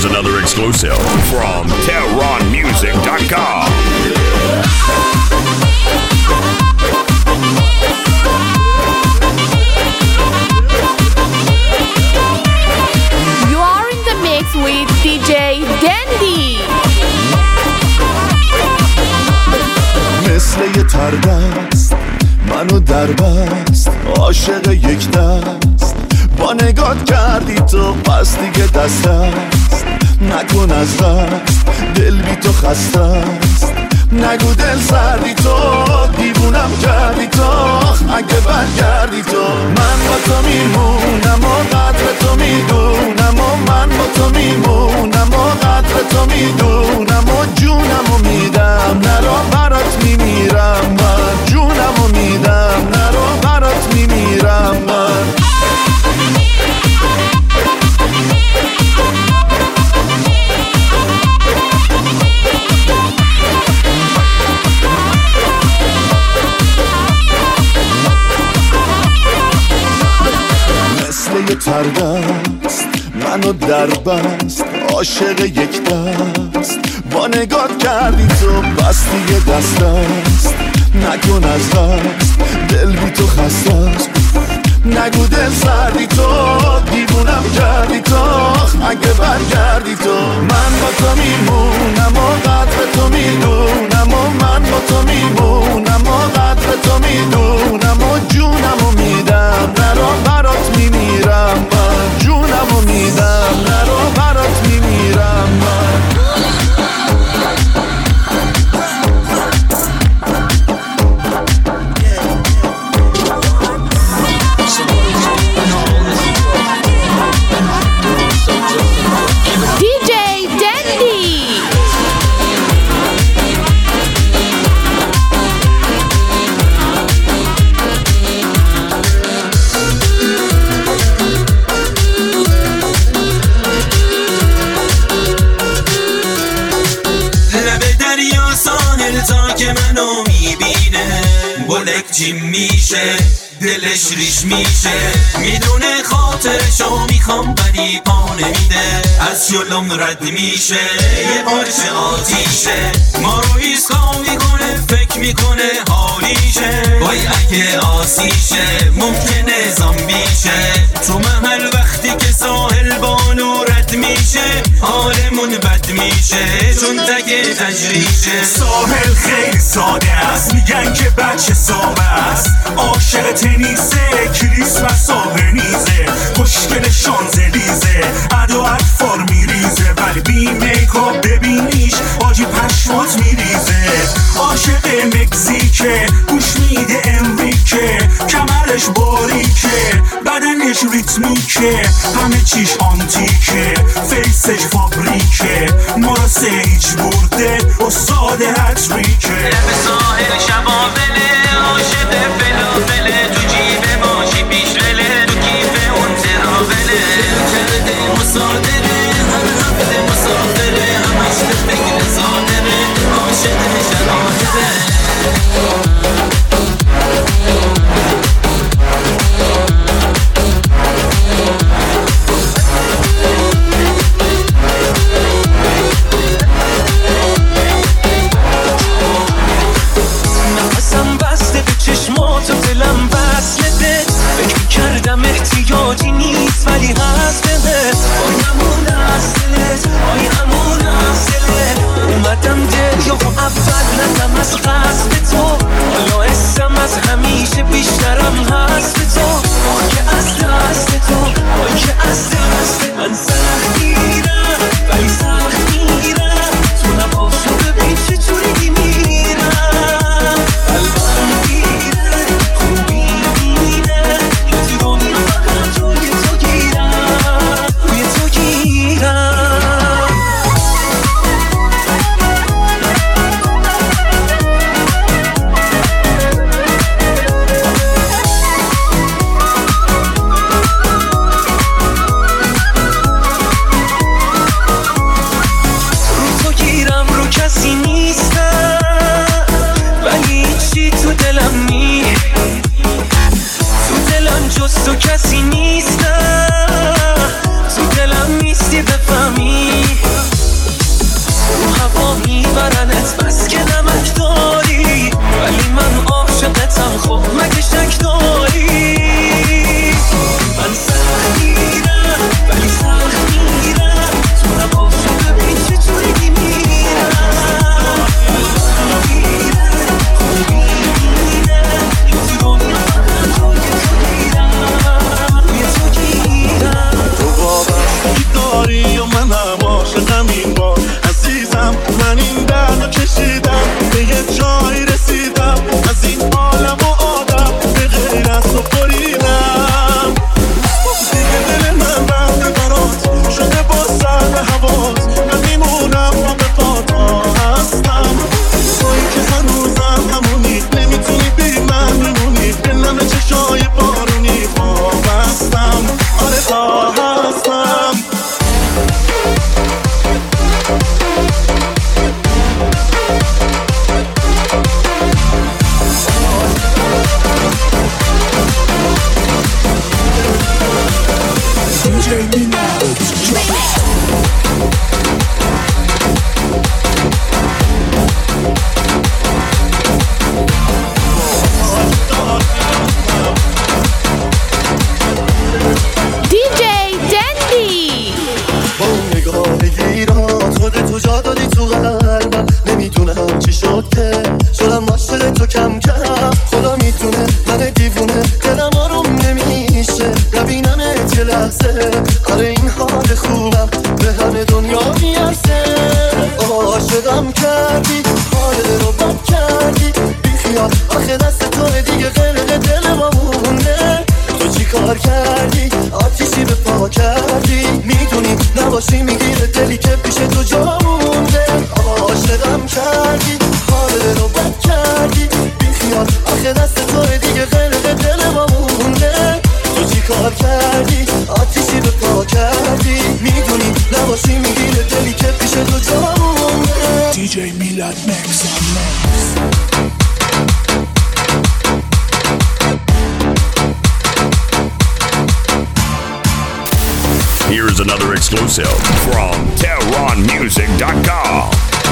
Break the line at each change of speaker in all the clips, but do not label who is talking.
another exclusive from TehranMusic.com.
You are in the mix with DJ Dandy.
مثل یه تردست منو در بست، عاشق یک دست با نگات کردی تو، پس دیگه دست است نکن از دست، دل بی تو خسته است، نگو دل سردی تو، دیوونم کردی تو، اگه برگردی تو من با تو میمونم و قدر تو میدونم و من با تو میمونم و قدر تو میدونم و جونم و میدم، نرو برات میمیرم من، جونم و میدم، نرو برات میمیرم من. مثل یه تردست منو در بست، عاشق یک دست با نگات کردی تو، بس دیگه دست است نکن از دست، دل بی تو خسته است، نگو دل سردی تو، دیوونم کردی تو، اگه برگردی تو من با تو میمونم و قدر تو میدونم و من با تو میمونم و قدر تو میدونم و جونم و میدم، نرو برات میمیرم من، جونم و میدم، نرو برات میمیرم من.
DJ Dandy.
لب دریا ساحل تا که منو میبینه بلک جیم میشه، دلش ریش میشه، میدونه خاطرشو میخوام ولی پا نمیده، از جلوم رد میشه، یه پارچه آتیشه، ما رو ایسکا میکنه، فکر میکنه حالیشه، وای اگه آسیشه ممکنه زامبیشه، تو محل وقتی که ساحل بانو رد میشه حالمون بد میشه، چون تگه تجریشه.
ساحل خیلی ساده است، میگن که بچه سابه است، عاشق تنیسه، کریسمس آهنیزه، خوشگل شانزلیزه، ادا اطفار میریزه، ولی بی میکاپ ببینیش آجی پشمات میریزه، عاشق مکزیکه، گوش میده امریکه، کمرش باریکه، بدنش ریتمیکه، همه چیش آنتیکه، فیسش فابریکه، ما را سیج برده استاد هتریکه.
لب ساحل شبابله، عاشق فلافله، تو جیب ماشی پیش وله، تو کیف اون تراوله، کرده مصادره، هر هفته مسافره، همش به فکر صادره، عاشق شناهره.
نفسم بسته به چشمات و دلم وصله،
Here's another exclusive from TerronMusic.com.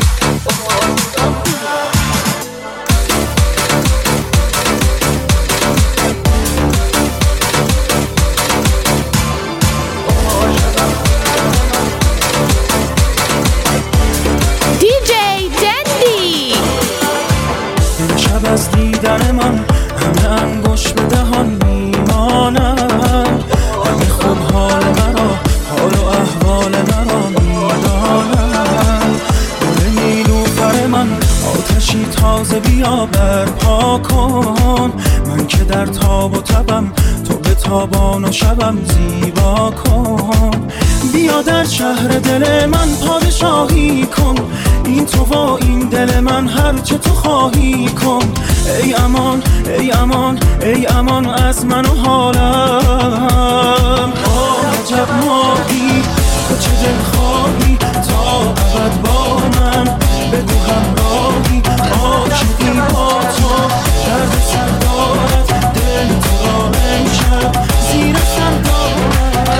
DJ Dandy.
شب از دیدن من همه انگوش به دهان میمانم، همه خوب حال مرا، حال و احوال مرا میدانم. گل نیلوفر من آتشی تازه بیا برپا کن، من که در تاب و تبم تو به تابان و شبم زیبا کن. بیا در شهر دل من پادشاهی کن، این تو و این دل من هر چه تو خواهی کن. ای امان ای امان ای امان از من و حالم. عجب ماهی تو چه دل خواهی تا ابد با من، بگو همراهی عاشقی با تو. درد سر دارد دل تو را امشب زیر سر دارد.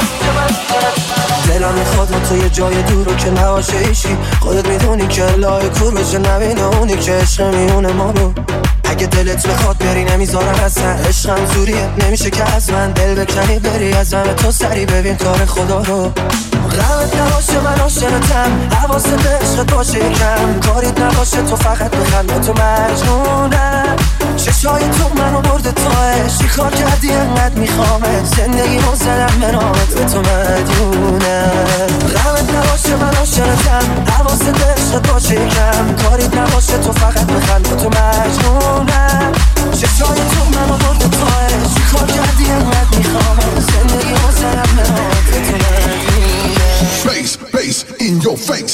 دلم میخواد تو یه جای دورو که نباشه ایشی، خودت میدونی که لای کور بشه نبینه اونی که عشق میونه ما رو. اگه دلت میخواد بری نمیذارم اصلا، عشقم زوریه نمیشه که از من دل بکنی بری از من. تو سری ببین کار خدا رو، غمت نباشه من عاشقتم، حواست به عشقت باشه کم، کاریت نباشه تو فقط بخند تو مجنونم. چشای تو منو برده تو عشقی کار کردی انقدر میخوامت، زندگی رو زدم به نامت به تو مدیونم. غمت نباشه من عاشقتم، حواست به عشقت باشه کم، کاریت نباشه تو فقط بخند تو مجنونم. چشای تو منو برده تو عشقی کار کردی انقدر میخوامت، زندگی رو زدم به نامت به تو مدیونم.
Face, face in your face.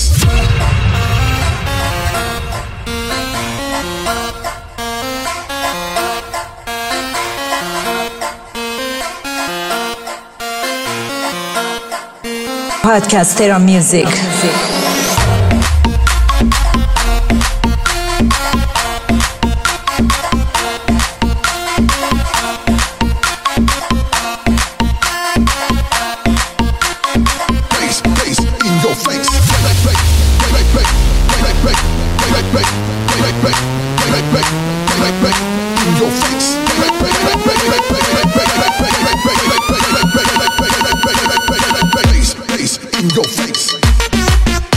Podcast Terron Music.
In your face.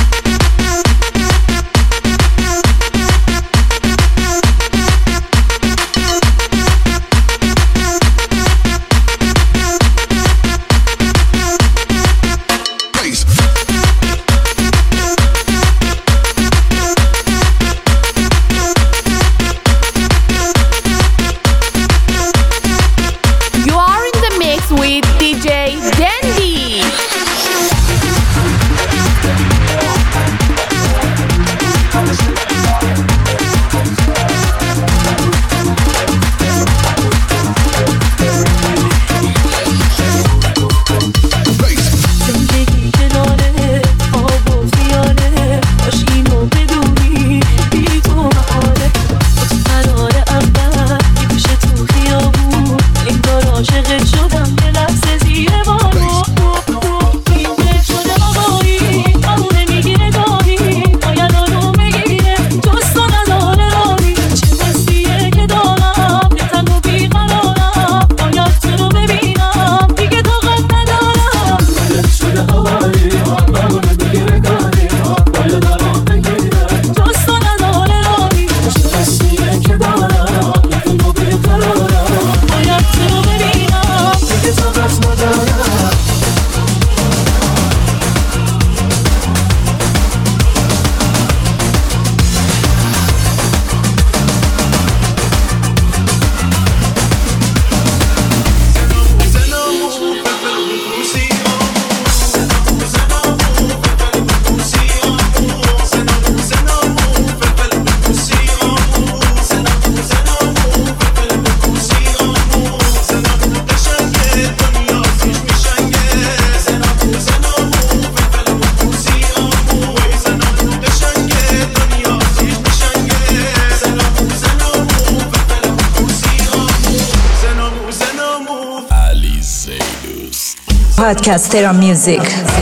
Podcast Terra Music.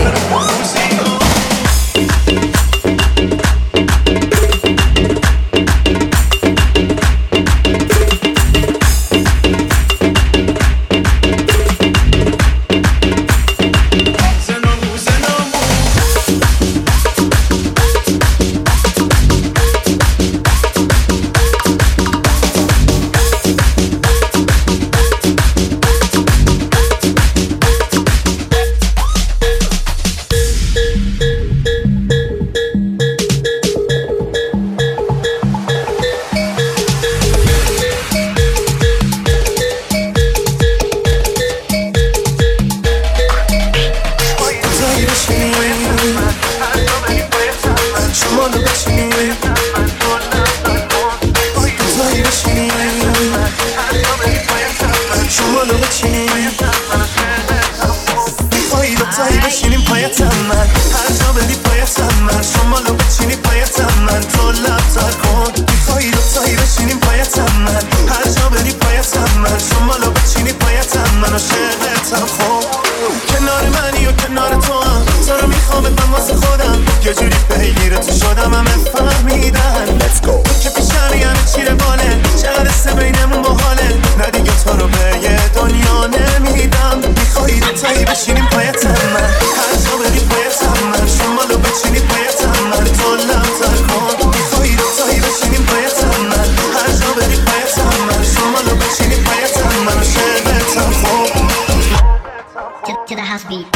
To the house beat.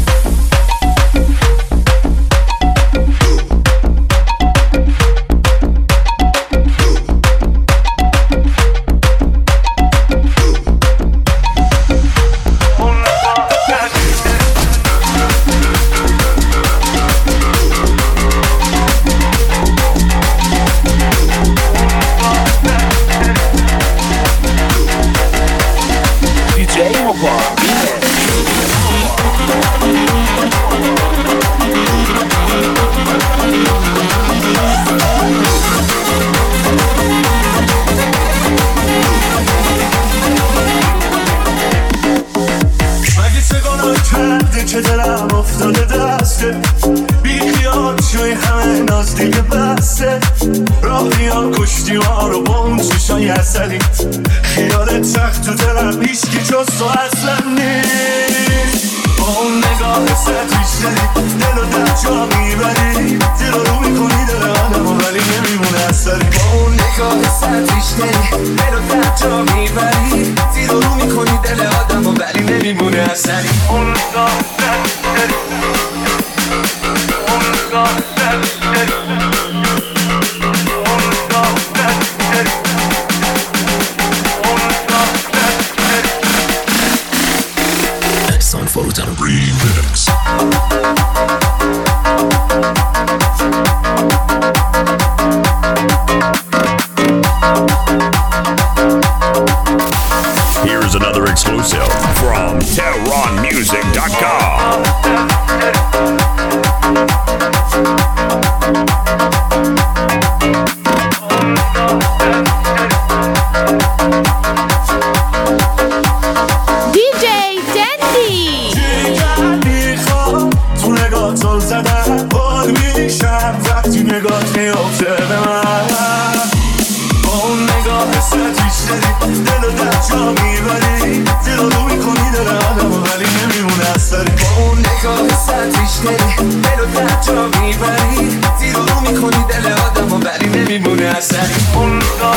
که دلم افتاده دسته بی خیال شوی همه ناز دیگه بسته راه بیا کشتی ما رو با اون چشای عسلی خیالت سخت تو دلم هیچکی جز تو اصلا نیست با اون نگاه سطحیش داری دل و در جا میبری زیر رو میکنی دل آدم ولی نمیمونه اثری با اون نگاه سطحیش داری دل و در جا میبری زیر رو میکنی دل آدم ولی نمیمونه اثری اون نگاه
Son Photon Remix. Here's another exclusive from TerronMusic.com.
دل و در جا میبری زیر رو میکنی دل آدم ولی نمیمونه اثری با اون نگاه سطحیش داری دل و در جا میبری زیر رو میکنی دل آدم ولی نمیمونه اثری اون نگاه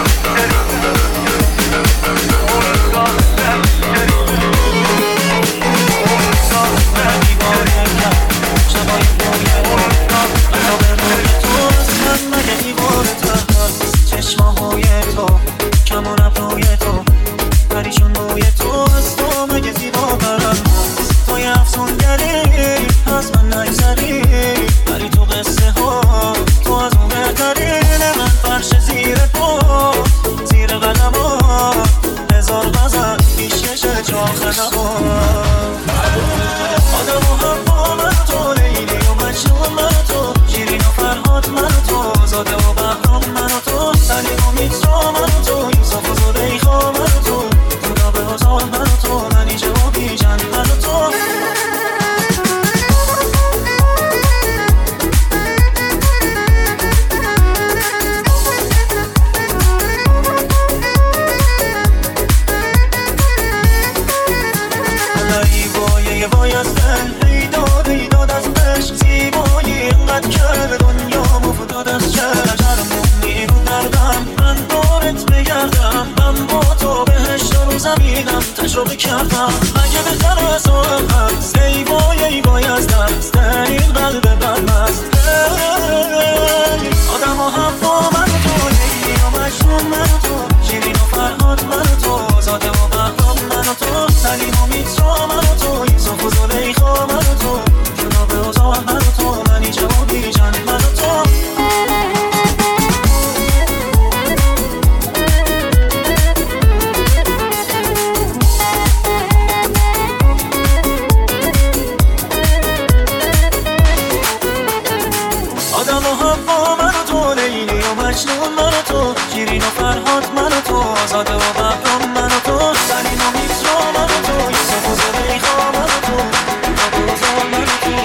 چشماهای تو کمان ابروی تو پریشون روی تو از تو مگه زیباترم توی افسونگری از من نگذری ولی تو قصه ها تو از اون بهترین من فرش زیر تو زیر قدم ها هزار غزل پیشکش جا خدم ها آدم و حبا من تو لیلی و مجنون من تو شیرین و فرهاد من تو زاده و بهرام من تو سلیم و میترا من تو یوسف و زلیخا من تو خدا به حضار من تو منیجه و بیژن من تو
دل پیداد از عشق زیبایی اینقدر کرد دنیا مفتاد از چشم نیرو دردم من دارت بگردم من با تو بهشت رو زمینم تجربه کردم اگه بهتر از تو هم زیبایی باید دست در این قلب بدمست آدم ها هم با من تو لیلی و مجنون من تو شیرین و فرهاد من تو زاده و بهرام من تو سلیم و میترا من تو یوسف و زلیخا من تو جناب و زهر من تو منی جوابی جن من تو آدم و حوا من و تو لیلی و مجنون من و تو شیرین و فرهاد من و تو آزاده و بهرام من و تو سلیم و میترا من و تو یوسف و زلیخا من و تو جناب و زهر من و تو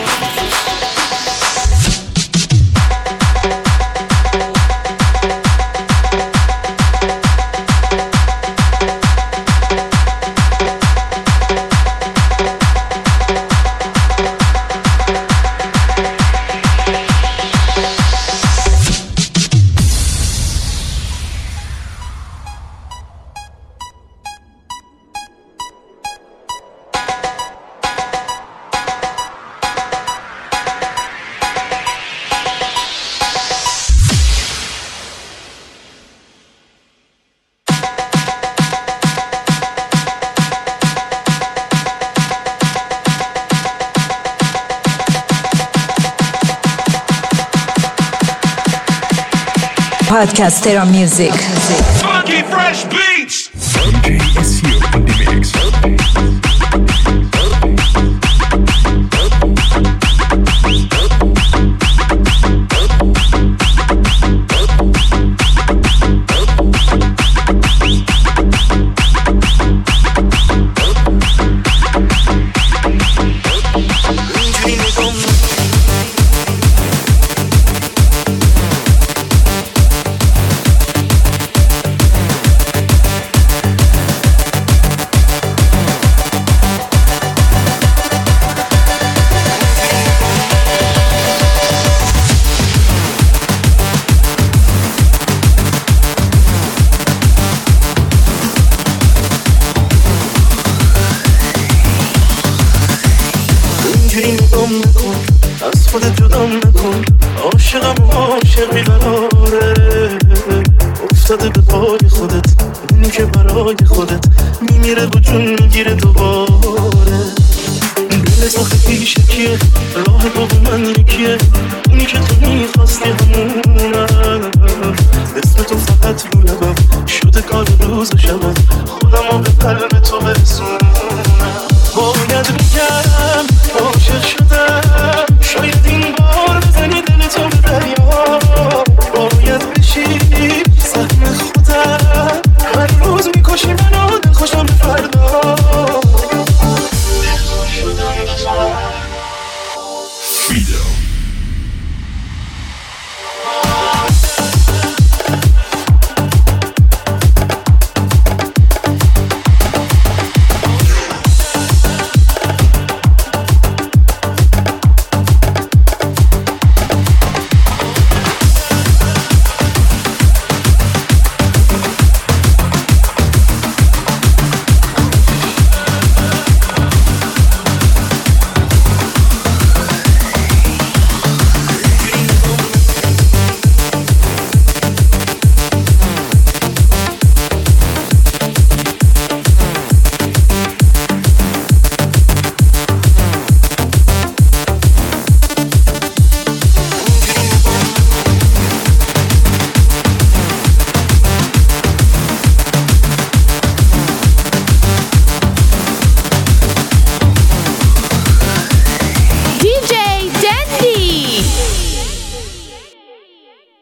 Podcast Terra Music.
Funky fresh beats. DJ is here in the mix. افتاده به پای خودت اونی که برای خودت میمیره و جون میگیره دوباره دلت آخه پیشه کیه راه تو من یکیه اونی که تو میخواستی همونم اسم تو فقط رو لبم شده کار روز و شبم خودم رو به قلب تو برسونم باید میگم